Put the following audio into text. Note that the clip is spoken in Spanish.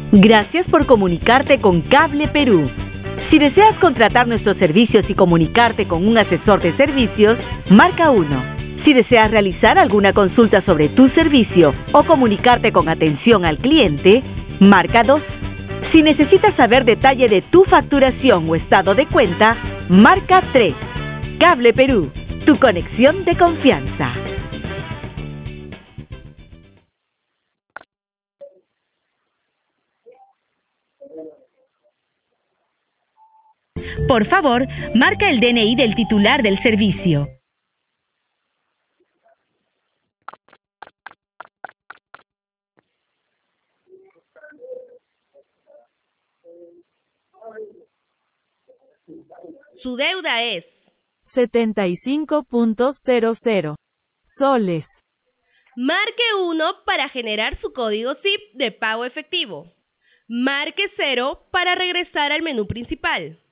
Gracias por comunicarte con Cable Perú. Si deseas contratar nuestros servicios y comunicarte con un asesor de servicios, marca 1. Si deseas realizar alguna consulta sobre tu servicio o comunicarte con atención al cliente, marca 2. Si necesitas saber detalle de tu facturación o estado de cuenta, marca 3. Cable Perú, tu conexión de confianza. Por favor, marca el DNI del titular del servicio. Su deuda es 75.00 soles. Marque 1 para generar su código SIP de pago efectivo. Marque 0 para regresar al menú principal.